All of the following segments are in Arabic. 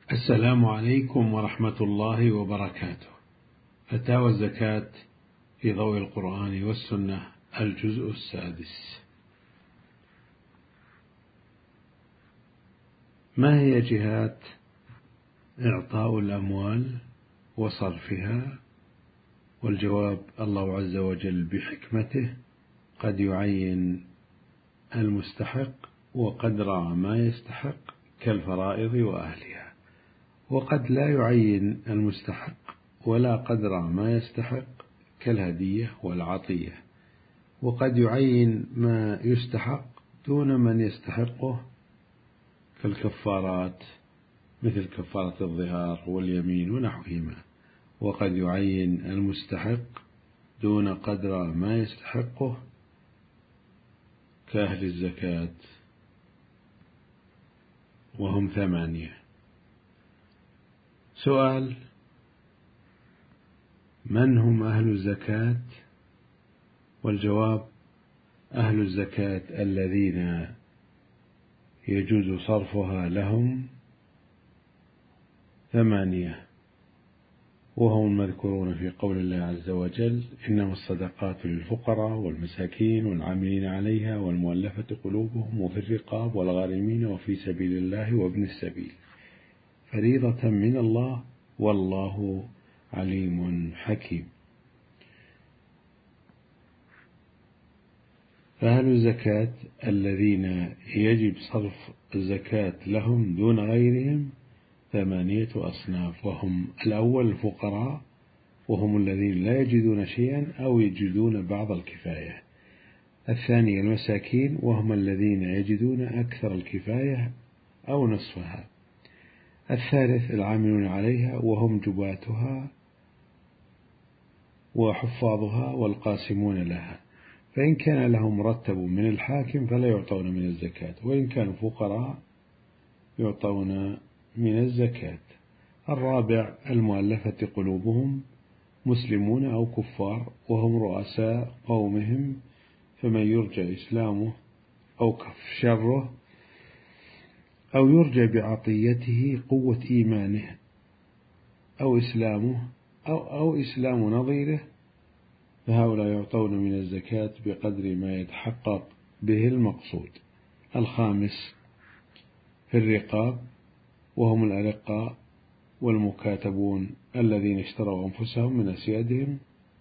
السلام عليكم ورحمة الله وبركاته. فتاوى الزكاة في ضوء القرآن والسنة، الجزء السادس. ما هي جهات إعطاء الأموال وصرفها؟ والجواب: الله عز وجل بحكمته قد يعين المستحق وقدر ما يستحق كالفرائض وأهلها، وقد لا يعين المستحق ولا قدر ما يستحق كالهدية والعطية، وقد يعين ما يستحق دون من يستحقه كالكفارات مثل كفارة الظهار واليمين ونحوهما، وقد يعين المستحق دون قدر ما يستحقه كأهل الزكاة، وهم 8. سؤال: من هم أهل الزكاة؟ والجواب: أهل الزكاة الذين يجوز صرفها لهم 8، وهم المذكورون في قول الله عز وجل: إنما الصدقات للفقراء والمساكين والعاملين عليها والمؤلفة قلوبهم وفي الرقاب والغارمين وفي سبيل الله وابن السبيل فريضة من الله والله عليم حكيم. فأهل الزكاة الذين يجب صرف الزكاة لهم دون غيرهم 8 أصناف، وهم: الأول الفقراء، وهم الذين لا يجدون شيئا أو يجدون بعض الكفاية. الثاني المساكين، وهم الذين يجدون أكثر الكفاية أو نصفها. الثالث العاملون عليها، وهم جباتها وحفاظها والقاسمون لها، فإن كان لهم مرتب من الحاكم فلا يعطون من الزكاة، وإن كانوا فقراء يعطون من الزكاة. الرابع المؤلفة قلوبهم، مسلمون أو كفار، وهم رؤساء قومهم، فمن يرجى إسلامه أو كف شره أو يرجى بعطيته قوة إيمانه أو إسلامه أو إسلام نظيره، فهؤلاء يعطون من الزكاة بقدر ما يتحقق به المقصود. الخامس في الرقاب، وهم الأرقاء والمكاتبون الذين اشتروا أنفسهم من أسيادهم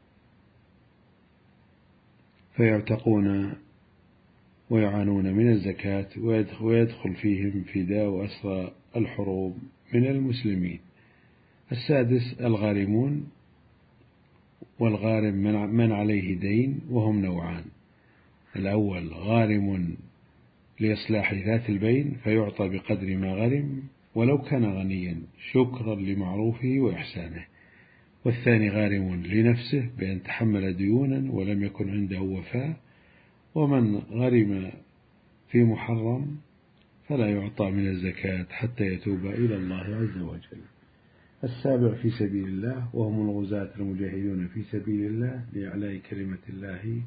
فيعتقون ويعانون من الزكاة، ويدخل فيهم فداء وأسرى الحروب من المسلمين. السادس الغارمون، والغارم من عليه دين، وهم نوعان: الأول غارم لإصلاح ذات البين فيعطى بقدر ما غرم ولو كان غنيا شكرا لمعروفه وإحسانه، والثاني غارم لنفسه بأن تحمل ديونا ولم يكن عنده وفاء، ومن غرم في محرم فلا يعطى من الزكاة حتى يتوب إلى الله عز وجل. السابع في سبيل الله، وهم الغزاة المجاهدون في سبيل الله لإعلاء كلمة الله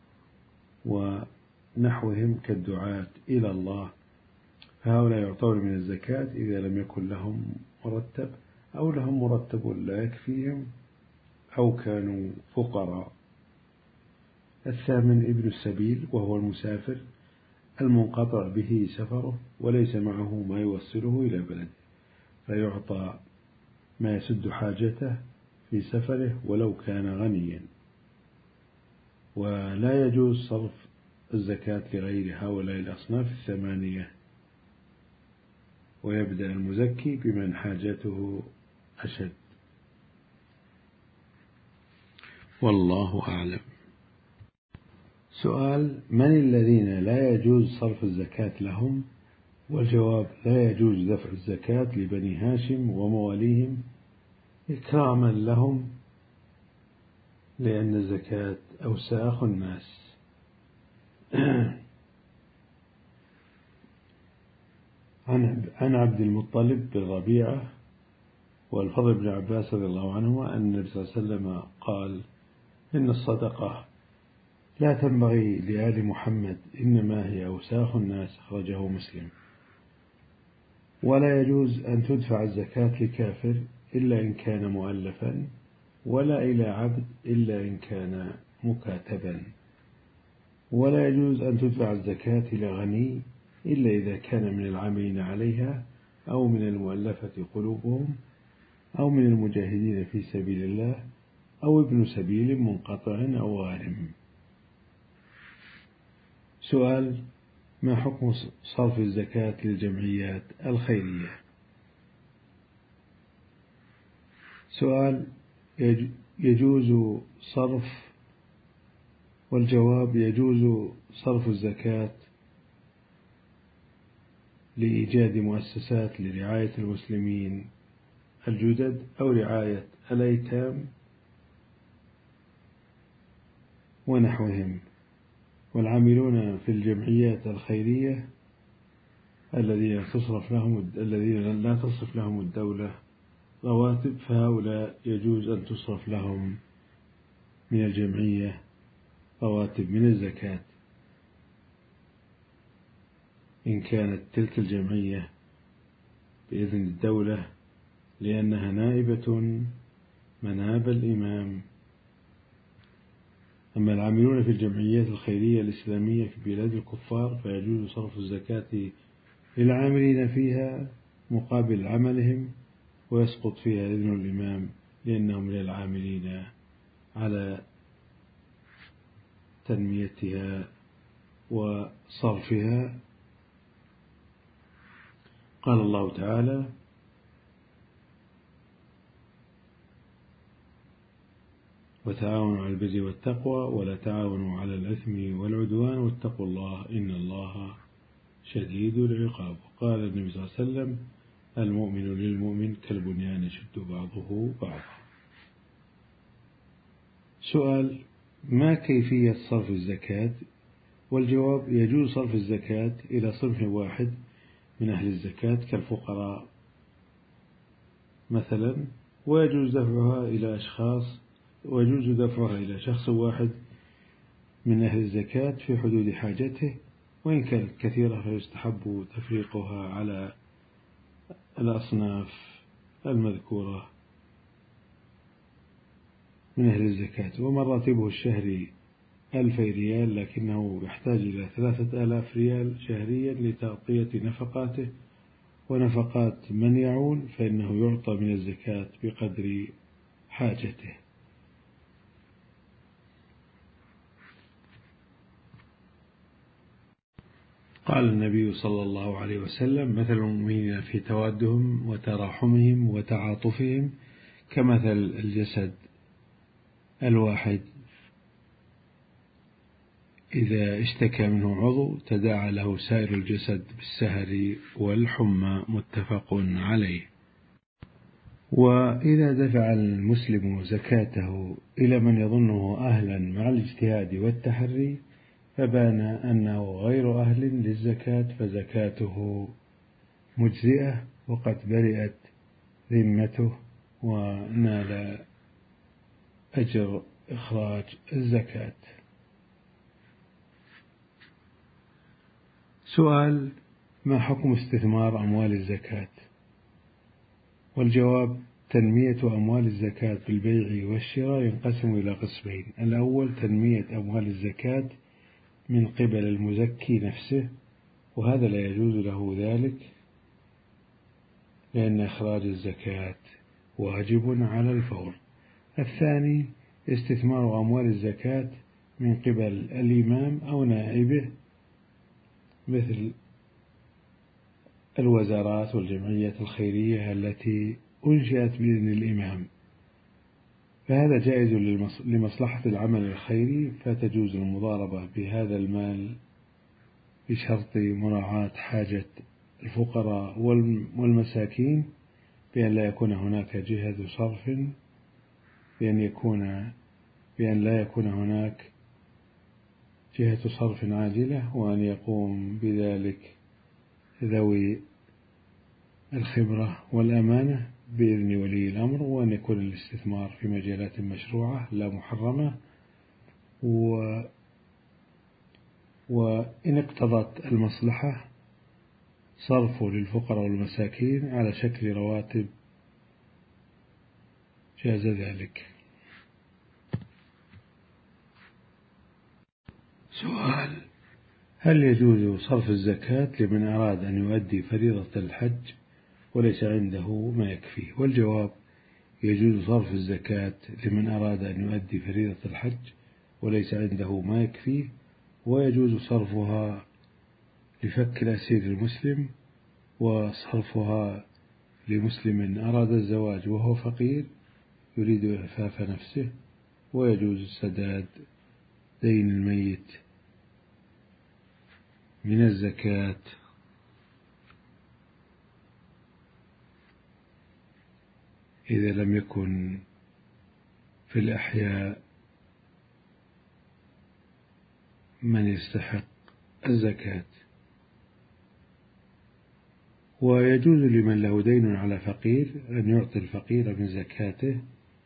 ونحوهم كالدعاة إلى الله، فهؤلاء يعطون من الزكاة إذا لم يكن لهم مرتب أو لهم مرتب لا يكفيهم أو كانوا فقراء. الثامن ابن السبيل، وهو المسافر المنقطع به سفره وليس معه ما يوصله إلى بلده، فيعطى ما يسد حاجته في سفره ولو كان غنيا. ولا يجوز صرف الزكاة لغير هؤلاء الأصناف 8، ويبدأ المزكي بمن حاجته أشد. والله أعلم. سؤال: من الذين لا يجوز صرف الزكاة لهم؟ والجواب: لا يجوز دفع الزكاة لبني هاشم ومواليهم إكراما لهم، لأن الزكاة أوساخ الناس. عن عبد المطلب بن ربيعة والفضل بن عباس رضي الله عنهما أن النبي صلى الله عليه وسلم قال: إن الصدقة لا تنبغي لآل محمد، إنما هي أوساخ الناس. أخرجه مسلم. ولا يجوز أن تدفع الزكاة لكافر إلا إن كان مؤلفا، ولا إلى عبد إلا إن كان مكاتبا، ولا يجوز أن تدفع الزكاة إلى غني إلا إذا كان من العاملين عليها، أو من المؤلفة قلوبهم، أو من المجاهدين في سبيل الله، أو ابن سبيل منقطع أو غارم. سؤال: ما حكم صرف الزكاة للجمعيات الخيرية؟ سؤال: يجوز صرف، والجواب: يجوز صرف الزكاة لإيجاد مؤسسات لرعاية المسلمين الجدد أو رعاية الأيتام ونحوهم. والعاملون في الجمعيات الخيرية الذين لا تصرف لهم الدولة رواتب، فهؤلاء يجوز أن تصرف لهم من الجمعية رواتب من الزكاة، إن كانت تلك الجمعية بإذن الدولة، لأنها نائبة مناب الإمام. أما العاملون في الجمعيات الخيرية الإسلامية في بلاد الكفار فيجوز صرف الزكاة للعاملين فيها مقابل عملهم، ويسقط فيها إذن الإمام لأنهم من العاملين على تنميتها وصرفها. قال الله تعالى: وتعاونوا على البر والتقوى ولا تعاونوا على الإثم والعدوان واتقوا الله إن الله شديد العقاب. قال النبي صلى الله عليه وسلم: المؤمن للمؤمن كالبنيان يشد بعضه بعضا. سؤال: ما كيفية صرف الزكاة؟ والجواب: يجوز صرف الزكاة إلى صنف واحد من أهل الزكاة كالفقراء مثلا، ويجوز دفعها إلى شخص واحد من أهل الزكاة في حدود حاجته، وإن كانت كثيرة فيستحب تفريقها على الأصناف المذكورة من أهل الزكاة. ومن راتبه الشهري 2000 ريال لكنه يحتاج إلى 3000 ريال شهريا لتغطية نفقاته ونفقات من يعول، فإنه يعطى من الزكاة بقدر حاجته. قال النبي صلى الله عليه وسلم: مثل المؤمنين في توادهم وتراحمهم وتعاطفهم كمثل الجسد الواحد إذا اشتكى منه عضو تداعى له سائر الجسد بالسهر والحمى، متفق عليه. وإذا دفع المسلم زكاته إلى من يظنه أهلا مع الاجتهاد والتحري فبان أنه غير أهل للزكاة فزكاته مجزئة، وقد برئت ذمته ونال أجر إخراج الزكاة. سؤال: ما حكم استثمار أموال الزكاة؟ والجواب: تنمية أموال الزكاة بالبيع والشراء ينقسم إلى قسمين: الأول تنمية أموال الزكاة من قبل المزكي نفسه، وهذا لا يجوز له ذلك لأن إخراج الزكاة واجب على الفور. الثاني استثمار أموال الزكاة من قبل الإمام أو نائبه مثل الوزارات والجمعيات الخيرية التي أنشئت بإذن الإمام، فهذا جائز لمصلحة العمل الخيري، فتجوز المضاربة بهذا المال بشرط مراعاة حاجة الفقراء والمساكين، بأن لا يكون هناك جهة صرف، بأن لا يكون هناك جهة صرف عاجلة، وأن يقوم بذلك ذوي الخبرة والأمانة بإذن ولي الأمر، وأن يكون الاستثمار في مجالات مشروعة لا محرمة، وإن اقتضت المصلحة صرفه للفقراء والمساكين على شكل رواتب جاز ذلك. سؤال: هل يجوز صرف الزكاة لمن أراد أن يؤدي فريضة الحج وليس عنده ما يكفيه؟ والجواب: يجوز صرف الزكاة لمن أراد أن يؤدي فريضة الحج وليس عنده ما يكفيه، ويجوز صرفها لفك الأسير المسلم، وصرفها لمسلم أراد الزواج وهو فقير يريد إعفاف نفسه، ويجوز سداد دين الميت من الزكاة. إذا لم يكن في الأحياء من يستحق الزكاة. ويجوز لمن له دين على فقير أن يعطي الفقير من زكاته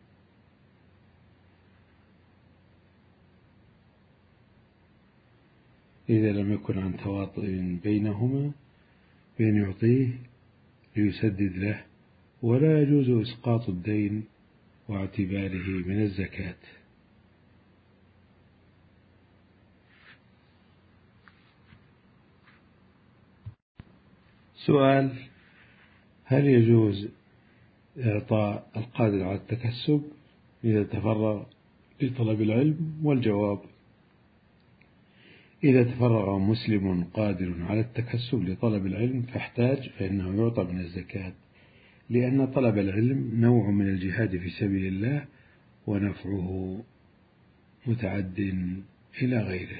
إذا لم يكن عن تواطؤ بينهما بأن يعطيه ليسدد له، ولا يجوز إسقاط الدين واعتباره من الزكاة. سؤال: هل يجوز إعطاء القادر على التكسب إذا تفرغ لطلب العلم؟ والجواب: إذا تفرغ مسلم قادر على التكسب لطلب العلم فاحتاج فإنه يعطى من الزكاة، لأن طلب العلم نوع من الجهاد في سبيل الله ونفعه متعد إلى غيره.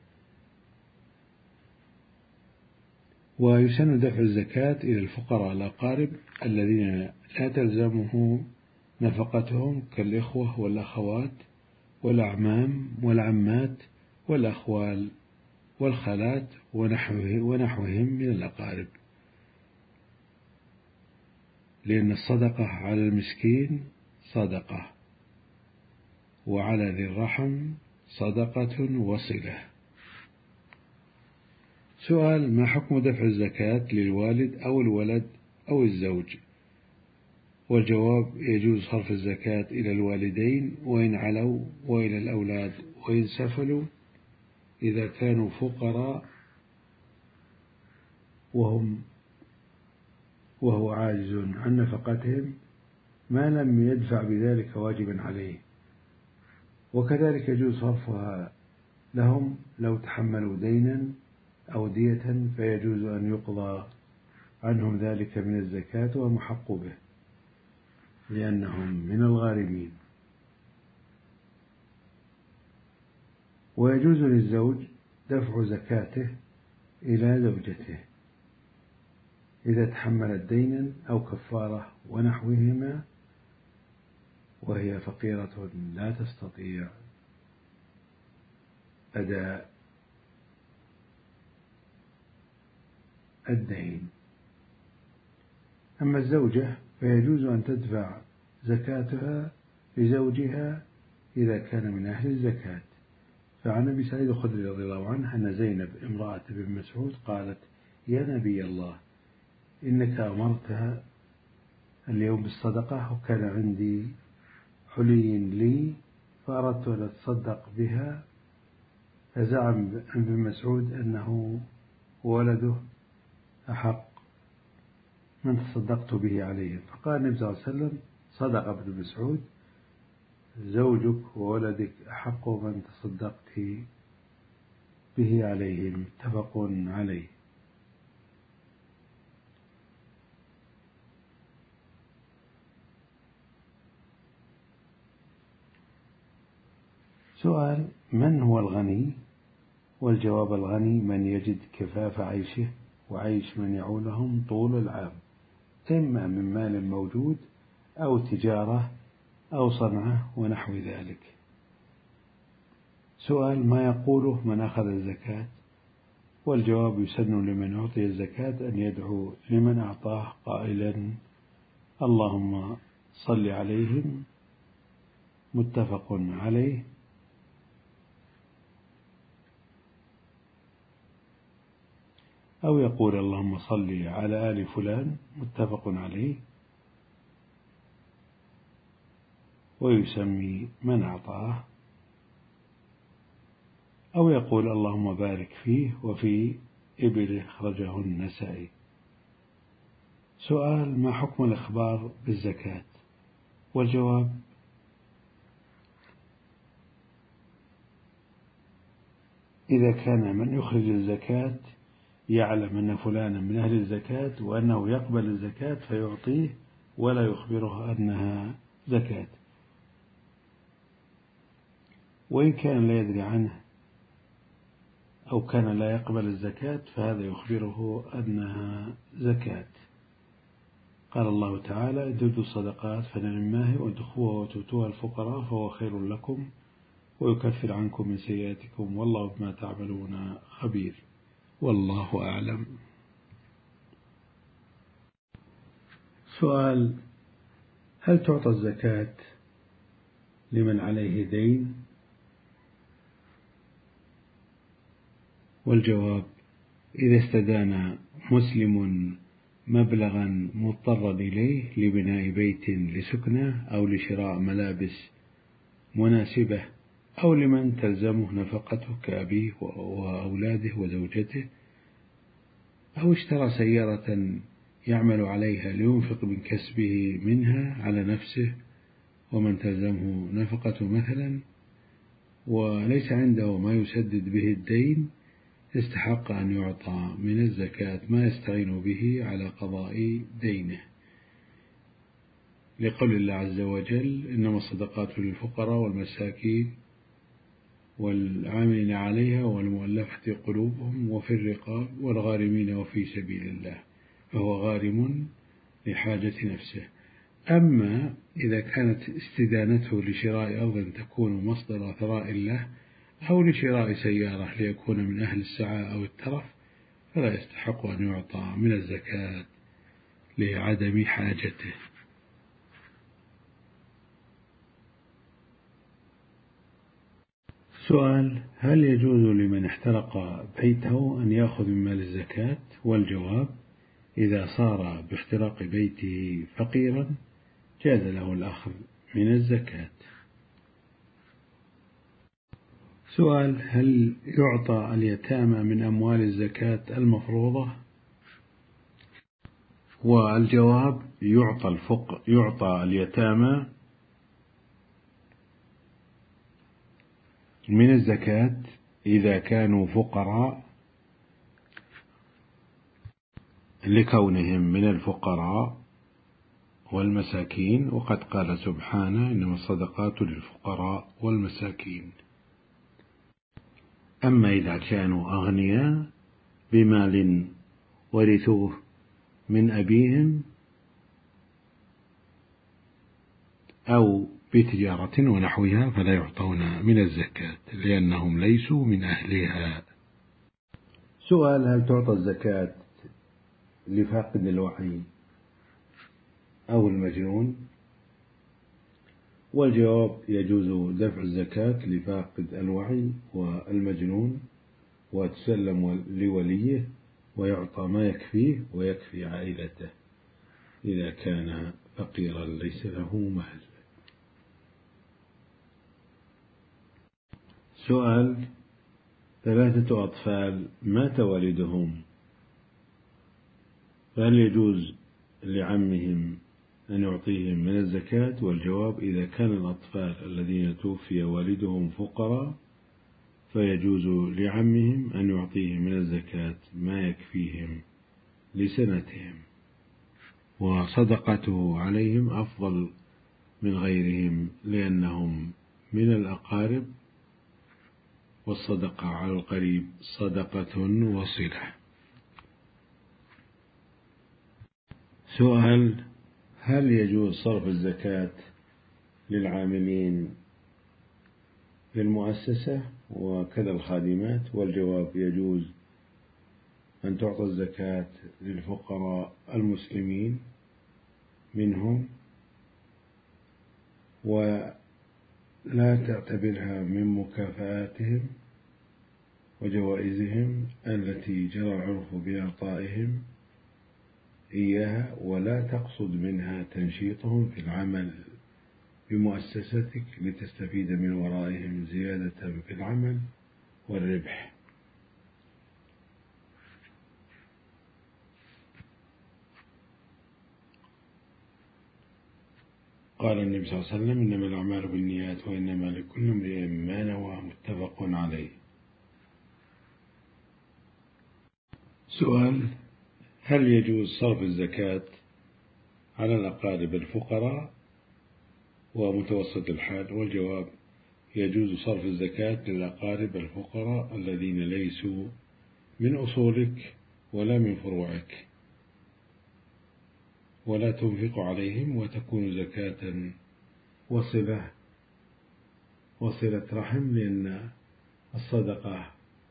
ويسن دفع الزكاة إلى الفقراء الأقارب الذين لا تلزمه نفقتهم كالإخوة والأخوات والأعمام والعمات والأخوال والخالات ونحوهم من الأقارب، لأن الصدقة على المسكين صدقة، وعلى ذي الرحم صدقة وصلة. سؤال: ما حكم دفع الزكاة للوالد أو الولد أو الزوج؟ والجواب: يجوز صرف الزكاة إلى الوالدين وإن علوا، وإلى الأولاد وإن سفلوا، إذا كانوا فقراء وهو عاجز عن نفقتهم ما لم يدفع بذلك واجبا عليه. وكذلك يجوز صرفها لهم لو تحملوا دينا أو دية، فيجوز أن يقضى عنهم ذلك من الزكاة ومحق به لأنهم من الغارمين. ويجوز للزوج دفع زكاته إلى زوجته إذا تحملت دينا أو كفارة ونحوهما وهي فقيرة لا تستطيع أداء الدين. أما الزوجة فيجوز أن تدفع زكاتها لزوجها إذا كان من أهل الزكاة. فعن أبي سعيد الخدري رضي الله عنه أن زينب امرأة بن مسعود قالت: يا نبي الله، إنك أمرتها اليوم بالصدقة وكان عندي حلي لي فأردت أن أتصدق بها، فزعم ابن مسعود أنه ولده أحق من تصدقت به عليهم. فقال النبي صلى الله عليه وسلم: صدق ابن مسعود، زوجك وولدك أحق من تصدقت به عليهم. متفق عليه. سؤال: من هو الغني؟ والجواب: الغني من يجد كفاف عيشه وعيش من يعولهم طول العام، إما من مال موجود أو تجارة أو صنعة ونحو ذلك. سؤال: ما يقوله من أخذ الزكاة؟ والجواب: يسن لمن أعطي الزكاة أن يدعو لمن أعطاه قائلا: اللهم صل عليهم. متفق عليه. أو يقول اللهم صل على آل فلان متفق عليه، ويسمي من أعطاه، أو يقول اللهم بارك فيه وفي إبله، أخرجه النسائي. سؤال: ما حكم الإخبار بالزكاة؟ والجواب: إذا كان من يخرج الزكاة يعلم أن فلانا من أهل الزكاة وأنه يقبل الزكاة فيعطيه ولا يخبره أنها زكاة، وإن كان لا يدري عنه أو كان لا يقبل الزكاة فهذا يخبره أنها زكاة. قال الله تعالى: إن تبدوا الصدقات فنعما هي، وإن تخفوها وتؤتوها الفقراء فهو خير لكم ويكفر عنكم من سيئاتكم والله بما تعملون خبير. والله أعلم. سؤال: هل تعطى الزكاة لمن عليه دين؟ والجواب: إذا استدان مسلم مبلغا مضطرا إليه لبناء بيت لسكنه أو لشراء ملابس مناسبة أو لمن تلزمه نفقته كأبيه وأولاده وزوجته، أو اشترى سيارة يعمل عليها لينفق من كسبه منها على نفسه ومن تلزمه نفقته مثلا، وليس عنده ما يسدد به الدين، يستحق أن يعطى من الزكاة ما يستعين به على قضاء دينه، لقول الله عز وجل: إنما الصدقات للفقراء والمساكين والعاملين عليها والمؤلفة قلوبهم وفي الرقاب والغارمين وفي سبيل الله، فهو غارم لحاجة نفسه. أما إذا كانت استدانته لشراء أرض تكون مصدر ثراء له أو لشراء سيارة ليكون من أهل السعة أو الترف فلا يستحق أن يعطى من الزكاة لعدم حاجته. سؤال: هل يجوز لمن احترق بيته أن يأخذ من مال الزكاة؟ والجواب: إذا صار باحتراق بيته فقيرا جاز له الأخذ من الزكاة. سؤال: هل يعطى اليتامى من أموال الزكاة المفروضة؟ والجواب: يعطى اليتامى من الزكاة إذا كانوا فقراء لكونهم من الفقراء والمساكين، وقد قال سبحانه: إنما الصدقات للفقراء والمساكين. أما إذا كانوا أغنياء بمال ورثوه من أبيهم أو بتجارة ونحوها فلا يعطون من الزكاة لأنهم ليسوا من أهلها. سؤال: هل تعطى الزكاة لفاقد الوعي أو المجنون؟ والجواب: يجوز دفع الزكاة لفاقد الوعي والمجنون وتسلم لوليه ويعطى ما يكفيه ويكفي عائلته إذا كان فقيرا ليس له مال. سؤال: 3 أطفال مات والدهم فهل يجوز لعمهم أن يعطيهم من الزكاة؟ والجواب: إذا كان الأطفال الذين توفي والدهم فقراء فيجوز لعمهم أن يعطيهم من الزكاة ما يكفيهم لسنتهم، وصدقته عليهم أفضل من غيرهم لأنهم من الأقارب، والصدقة على القريب صدقة وصلة. سؤال: هل يجوز صرف الزكاة للعاملين في المؤسسة وكذا الخادمات؟ والجواب: يجوز أن تعطى الزكاة للفقراء المسلمين منهم ولا تعتبرها من مكافآتهم، وجوائزهم التي جرى العرف بإعطائهم إياها، ولا تقصد منها تنشيطهم في العمل بمؤسستك لتستفيد من ورائهم زيادة في العمل والربح. قال النبي صلى الله عليه وسلم: إنما الأعمال بالنيات وإنما لكل امرئ ما نوى، متفق عليه. سؤال: هل يجوز صرف الزكاة على الأقارب الفقراء ومتوسط الحال؟ والجواب: يجوز صرف الزكاة للأقارب الفقراء الذين ليسوا من أصولك ولا من فروعك، ولا تنفق عليهم، وتكون زكاة وصلة رحم، لأن الصدقة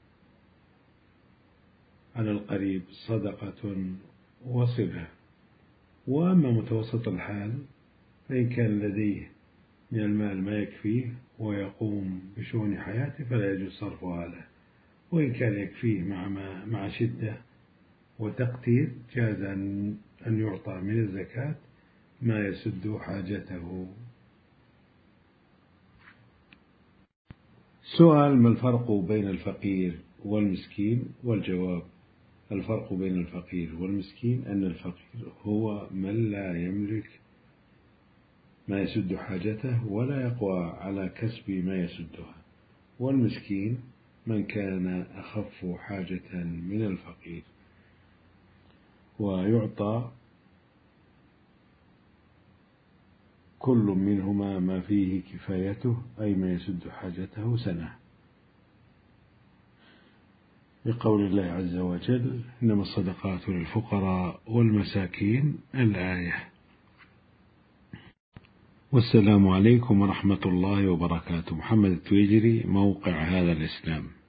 على القريب صدقة وصلة. وأما متوسط الحال فإن كان لديه من المال ما يكفيه ويقوم بشؤون حياته فلا يجوز صرفها له، وإن كان يكفيه مع شدة وتقتير جاز أن يعطى من الزكاة ما يسد حاجته. سؤال: ما الفرق بين الفقير والمسكين؟ والجواب: الفرق بين الفقير والمسكين أن الفقير هو من لا يملك ما يسد حاجته ولا يقوى على كسب ما يسدها، والمسكين من كان أخف حاجة من الفقير، ويعطى كل منهما ما فيه كفايته، أي ما يسد حاجته سنة، بقول الله عز وجل: إنما الصدقات للفقراء والمساكين، الآية. والسلام عليكم ورحمة الله وبركاته. محمد التويجري، موقع هذا الإسلام.